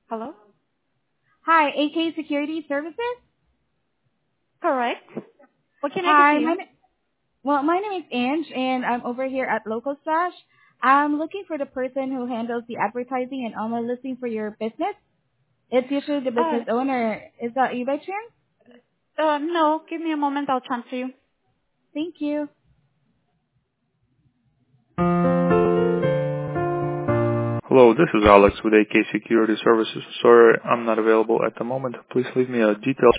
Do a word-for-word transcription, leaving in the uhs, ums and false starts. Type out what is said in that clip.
Hello? Hi, A K Security Services? Correct. What can I do Hi, for my you? na- well, my name is Ange, and I'm over here at Local Slash. I'm looking for the person who handles the advertising and online listing for your business. It's usually the Uh, business owner. Is that you by chance? uh, no, give me a moment. I'll transfer you. Thank you. Hello, this is Alex with A K Security Services. Sorry, I'm not available at the moment. Please leave me a detailed